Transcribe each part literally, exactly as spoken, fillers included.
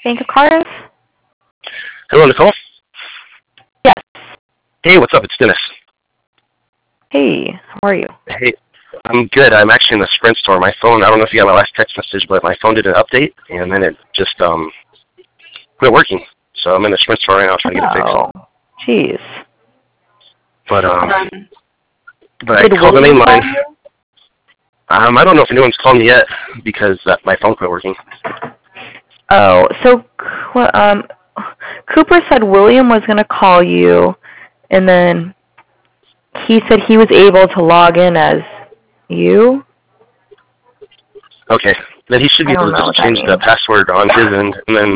Bank of Cars? Hello, Nicole. Yes. Hey, what's up? It's Dennis. Hey, how are you? Hey, I'm good. I'm actually in the Sprint store. My phone, I don't know if you got my last text message, but my phone did an update, and then it just um quit working. So I'm in the Sprint store right now trying to get it fixed. Oh, jeez. But, um, Um, but I did called the main William line. call you? Um, I don't know if anyone's called me yet because uh, my phone quit working. Oh, so um, Cooper said William was going to call you, and then he said he was able to log in as you. Okay. Then he should be I able don't to know what just that change the means. password on his end, and then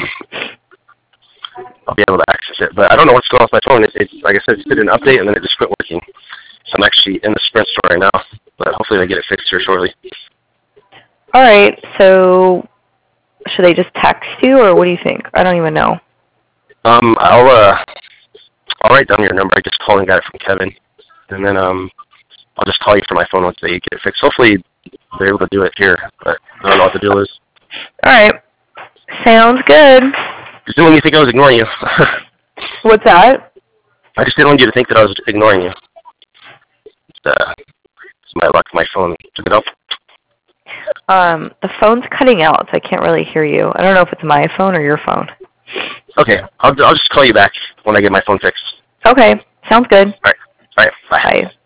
I'll be able to access it. But I don't know what's going on with my phone. It, it, like I said, it did an update, and then it just quit working. So I'm actually in the Sprint store right now, but hopefully they get it fixed here shortly. All right, so should they just text you, or what do you think? I don't even know. Um, I'll uh, I'll write down your number. I just called and got it from Kevin, and then um, I'll just call you from my phone once they get it fixed. Hopefully they're able to do it here, but I don't know what the deal is. All right, sounds good. Just didn't want you to think I was ignoring you. What's that? I just didn't want you to think that I was ignoring you. It's, uh, it's my luck. My phone took it up. Um, the phone's cutting out, so I can't really hear you. I don't know if it's my phone or your phone. Okay, I'll I'll just call you back when I get my phone fixed. Okay, sounds good. All right. All right. Bye. Bye.